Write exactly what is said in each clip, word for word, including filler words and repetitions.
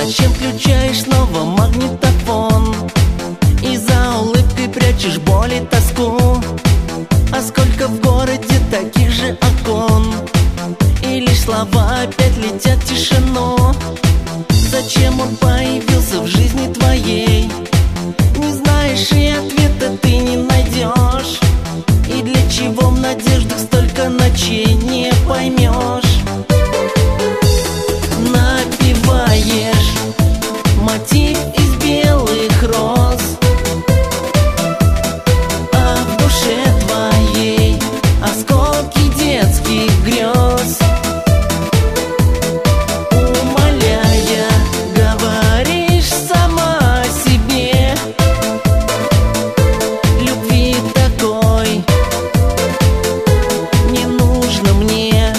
Зачем включаешь снова магнитофон и за улыбкой прячешь боль и тоску? А сколько в городе таких же окон, и лишь слова опять летят в тишину. Зачем он появился в жизни твоей? Не знаешь, и ответа ты не найдешь. И для чего в надеждах столько ночей, не поймешь. Напеваешь мотив из белых роз, а в душе твоей осколки детских грез. Умоляя, говоришь сама себе, любви такой не нужно мне.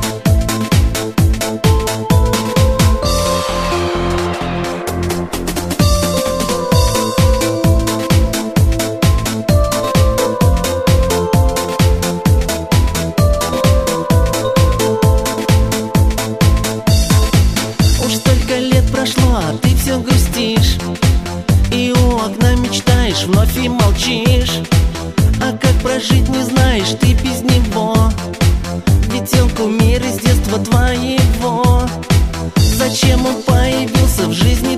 Прошло, а ты все грустишь, и у окна мечтаешь, вновь и молчишь. А как прожить не знаешь ты без него, ведь он кумир из детства твоего. Зачем он появился в жизни